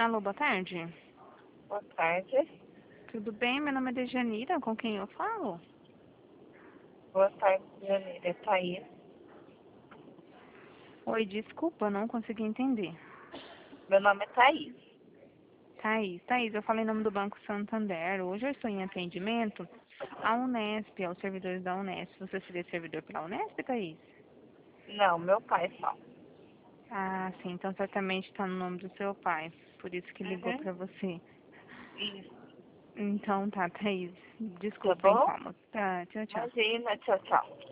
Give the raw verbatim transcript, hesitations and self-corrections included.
Alô, boa tarde. Boa tarde. Tudo bem? Meu nome é Dejanira, com quem eu falo? Boa tarde, Janira. É Thaís. Oi, desculpa, não consegui entender. Meu nome é Thaís. Thaís, Thaís, eu falei em nome do Banco Santander. Hoje eu estou em atendimento à Unesp, aos servidores da Unesp. Você seria servidor pela Unesp, Thaís? Não, meu pai só. Ah, sim, então certamente está no nome do seu pai. Por isso que ligou Uhum. para você. Isso. Então tá, Thaís. Tá Desculpa, bom? incômodo. Tá, tchau, tchau. Imagina. Tchau, tchau.